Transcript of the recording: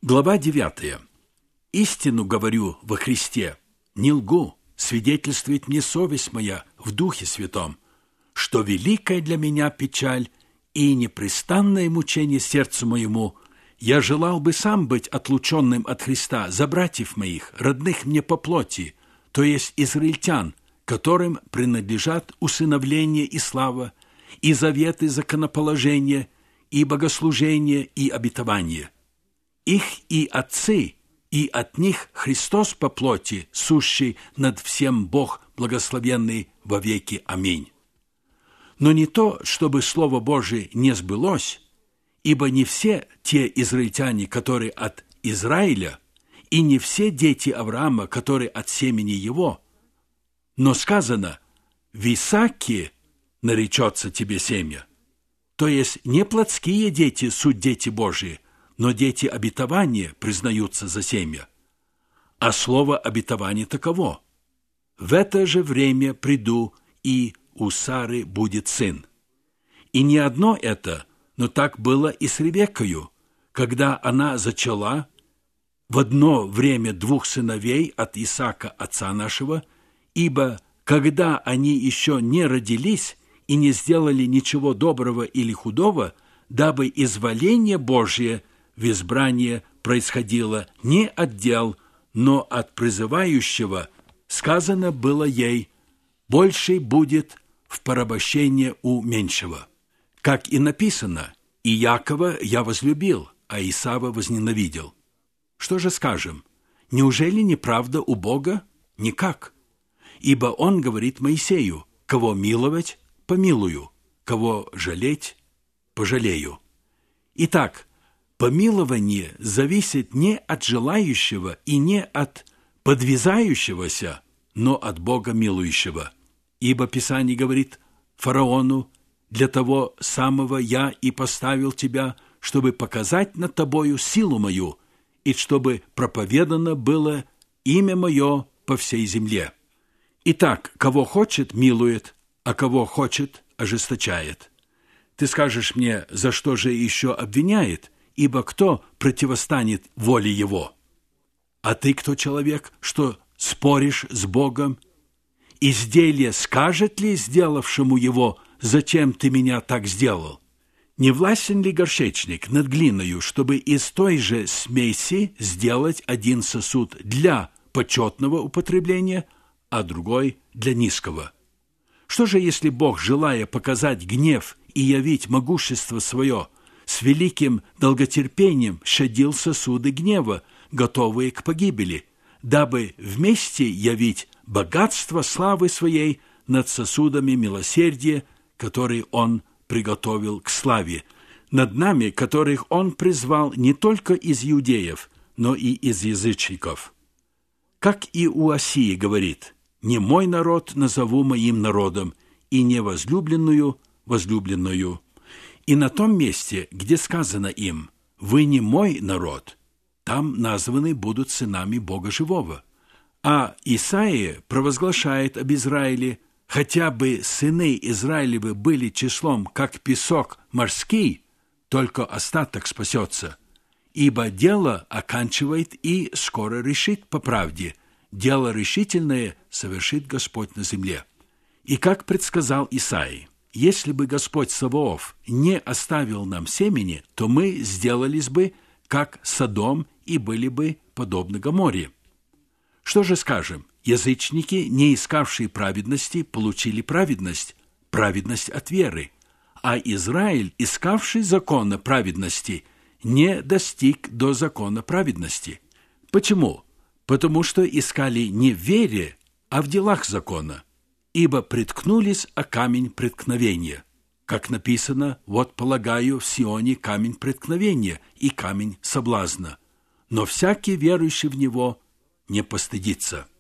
Глава 9. «Истину говорю во Христе, не лгу, свидетельствует мне совесть моя в Духе Святом, что великая для меня печаль и непрестанное мучение сердцу моему. Я желал бы сам быть отлученным от Христа за братьев моих, родных мне по плоти, то есть израильтян, которым принадлежат усыновление и слава, и заветы законоположения, и богослужение, и обетование. Их и отцы, и от них Христос по плоти, сущий над всем Бог благословенный во веки. Аминь. Но не то, чтобы Слово Божие не сбылось, ибо не все те израильтяне, которые от Израиля, и не все дети Авраама, которые от семени его. Но сказано: «В Исааке наречется тебе семя». То есть не плотские дети суть дети Божии, но дети обетования признаются за семя. А слово обетования таково: «В это же время приду, и у Сары будет сын». И не одно это, но так было и с Ревеккою, когда она зачала в одно время двух сыновей от Исаака, отца нашего, ибо когда они еще не родились и не сделали ничего доброго или худого, дабы изволение Божие в избрание происходило не от дел, но от призывающего, сказано было ей: «Больший будет в порабощение у меньшего». Как и написано: «И Якова я возлюбил, а Исава возненавидел». Что же скажем? Неужели неправда у Бога? Никак. Ибо Он говорит Моисею: «Кого миловать, помилую, кого жалеть, пожалею». Итак, помилование зависит не от желающего и не от подвязающегося, но от Бога милующего. Ибо Писание говорит фараону: «Для того самого я и поставил тебя, чтобы показать над тобою силу мою, и чтобы проповедано было имя мое по всей земле». Итак, кого хочет, милует, а кого хочет, ожесточает. Ты скажешь мне: за что же еще обвиняет? Ибо кто противостанет воле его? А ты кто, человек, что споришь с Богом? Изделие скажет ли сделавшему его: «Зачем ты меня так сделал?» Не властен ли горшечник над глиною, чтобы из той же смеси сделать один сосуд для почетного употребления, а другой для низкого? Что же, если Бог, желая показать гнев и явить могущество свое, с великим долготерпением щадил сосуды гнева, готовые к погибели, дабы вместе явить богатство славы своей над сосудами милосердия, которые Он приготовил к славе, над нами, которых Он призвал не только из иудеев, но и из язычников? Как и у Осии говорит: «Не мой народ назову моим народом, и не возлюбленную возлюбленную». И на том месте, где сказано им: «Вы не мой народ», там названы будут сынами Бога живого. А Исаия провозглашает об Израиле: «Хотя бы сыны Израилевы были числом, как песок морский, только остаток спасется. Ибо дело оканчивает и скоро решит по правде. Дело решительное совершит Господь на земле». И как предсказал Исаия: если бы Господь Саваоф не оставил нам семени, то мы сделались бы, как Содом, и были бы подобны Гоморре. Что же скажем? Язычники, не искавшие праведности, получили праведность от веры, а Израиль, искавший закона праведности, не достиг до закона праведности. Почему? Потому что искали не в вере, а в делах закона, ибо приткнулись о камень преткновения. Как написано: «Вот полагаю в Сионе камень преткновения и камень соблазна, но всякий верующий в него не постыдится».